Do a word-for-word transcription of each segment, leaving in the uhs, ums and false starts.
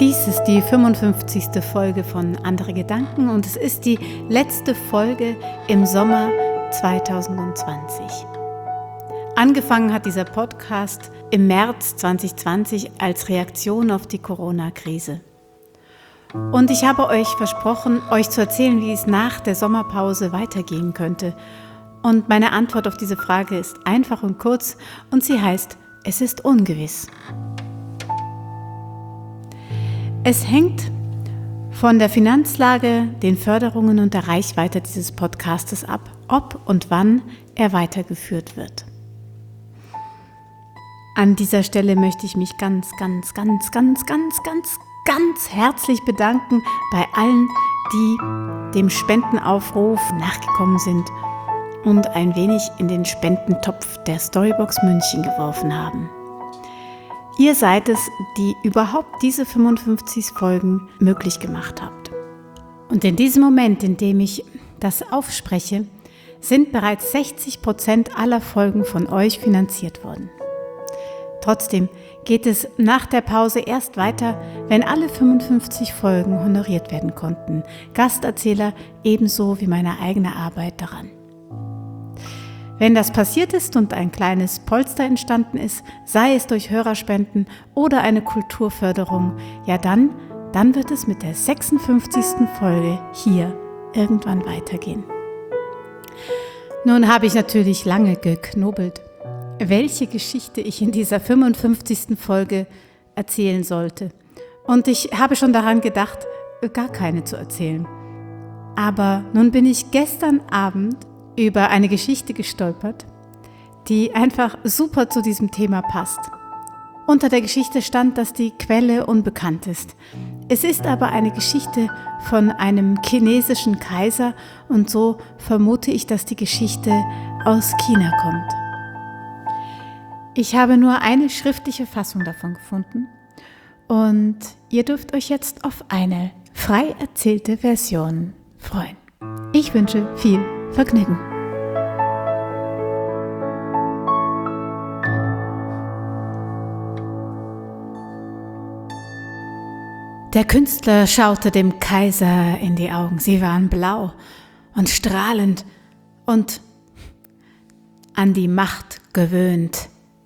Dies ist die fünfundfünfzigste Folge von Andere Gedanken und es ist die letzte Folge im Sommer zweitausendzwanzig. Angefangen hat dieser Podcast im März zweitausendzwanzig als Reaktion auf die Corona-Krise. Und ich habe euch versprochen, euch zu erzählen, wie es nach der Sommerpause weitergehen könnte. Und meine Antwort auf diese Frage ist einfach und kurz und sie heißt, es ist ungewiss. Es hängt von der Finanzlage, den Förderungen und der Reichweite dieses Podcastes ab, ob und wann er weitergeführt wird. An dieser Stelle möchte ich mich ganz, ganz, ganz, ganz, ganz, ganz, ganz herzlich bedanken bei allen, die dem Spendenaufruf nachgekommen sind und ein wenig in den Spendentopf der Storybox München geworfen haben. Ihr seid es, die überhaupt diese fünfundfünfzig Folgen möglich gemacht habt. Und in diesem Moment, in dem ich das aufspreche, sind bereits sechzig Prozent aller Folgen von euch finanziert worden. Trotzdem geht es nach der Pause erst weiter, wenn alle fünfundfünfzig Folgen honoriert werden konnten. Gasterzähler ebenso wie meine eigene Arbeit daran. Wenn das passiert ist und ein kleines Polster entstanden ist, sei es durch Hörerspenden oder eine Kulturförderung, ja dann, dann wird es mit der sechsundfünfzigsten Folge hier irgendwann weitergehen. Nun habe ich natürlich lange geknobelt, welche Geschichte ich in dieser fünfundfünfzigsten Folge erzählen sollte. Und ich habe schon daran gedacht, gar keine zu erzählen. Aber nun bin ich gestern Abend über eine Geschichte gestolpert, die einfach super zu diesem Thema passt. Unter der Geschichte stand, dass die Quelle unbekannt ist. Es ist aber eine Geschichte von einem chinesischen Kaiser und so vermute ich, dass die Geschichte aus China kommt. Ich habe nur eine schriftliche Fassung davon gefunden und ihr dürft euch jetzt auf eine frei erzählte Version freuen. Ich wünsche viel Vergnügen. Der Künstler schaute dem Kaiser in die Augen. Sie waren blau und strahlend und an die Macht gewöhnt.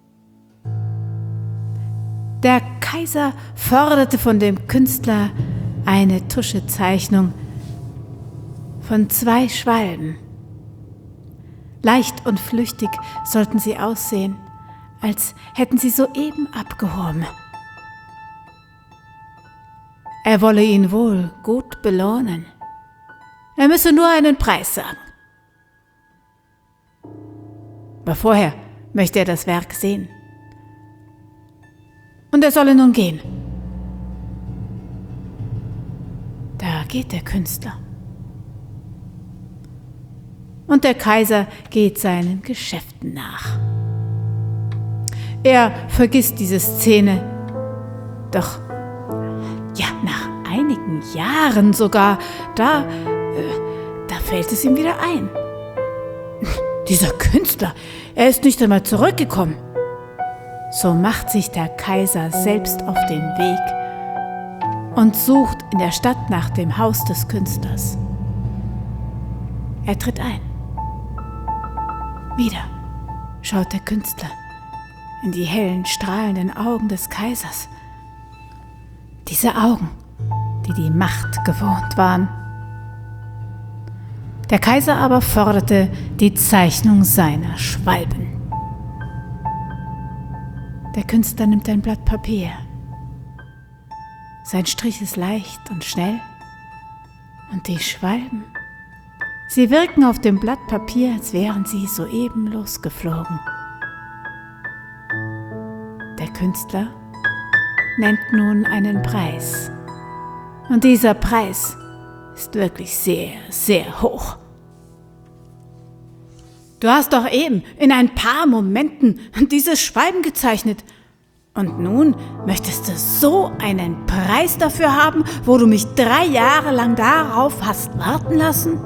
Der Kaiser forderte von dem Künstler eine Tuschezeichnung von zwei Schwalben. Leicht und flüchtig sollten sie aussehen, als hätten sie soeben abgehoben. Er wolle ihn wohl gut belohnen. Er müsse nur einen Preis sagen. Aber vorher möchte er das Werk sehen. Und er solle nun gehen. Da geht der Künstler. Und der Kaiser geht seinen Geschäften nach. Er vergisst diese Szene. Doch, ja, nach einigen Jahren sogar, da, äh, da fällt es ihm wieder ein. Dieser Künstler, er ist nicht einmal zurückgekommen. So macht sich der Kaiser selbst auf den Weg und sucht in der Stadt nach dem Haus des Künstlers. Er tritt ein. Wieder schaut der Künstler in die hellen, strahlenden Augen des Kaisers. Diese Augen, die die Macht gewohnt waren. Der Kaiser aber forderte die Zeichnung seiner Schwalben. Der Künstler nimmt ein Blatt Papier. Sein Strich ist leicht und schnell. Und die Schwalben, sie wirken auf dem Blatt Papier, als wären sie soeben losgeflogen. Der Künstler nennt nun einen Preis. Und dieser Preis ist wirklich sehr, sehr hoch. Du hast doch eben in ein paar Momenten diese Schwalben gezeichnet. Und nun möchtest du so einen Preis dafür haben, wo du mich drei Jahre lang darauf hast warten lassen?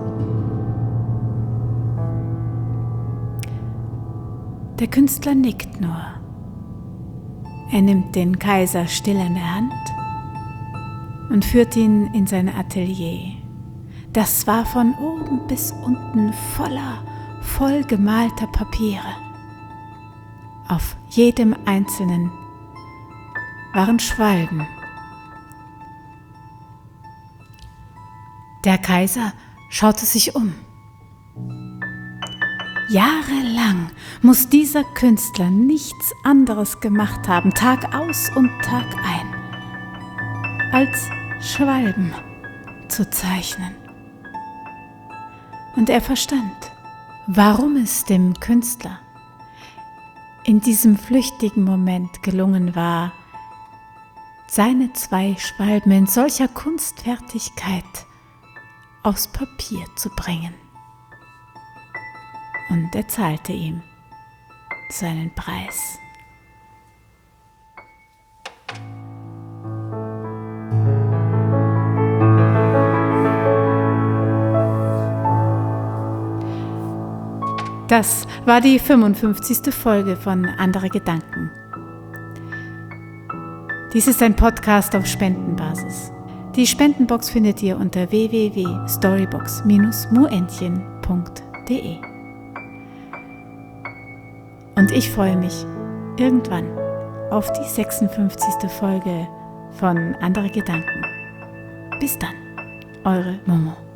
Der Künstler nickt nur. Er nimmt den Kaiser still in der Hand und führte ihn in sein Atelier. Das war von oben bis unten voller, voll gemalter Papiere. Auf jedem einzelnen waren Schwalben. Der Kaiser schaute sich um. Jahrelang muss dieser Künstler nichts anderes gemacht haben, Tag aus und Tag ein, als Schwalben zu zeichnen. Und er verstand, warum es dem Künstler in diesem flüchtigen Moment gelungen war, seine zwei Schwalben in solcher Kunstfertigkeit aufs Papier zu bringen. Und er zahlte ihm seinen Preis. Das war die fünfundfünfzigste Folge von Andere Gedanken. Dies ist ein Podcast auf Spendenbasis. Die Spendenbox findet ihr unter w w w punkt storybox Bindestrich muentchen punkt de. Und ich freue mich irgendwann auf die sechsundfünfzigste Folge von Andere Gedanken. Bis dann, eure Momo.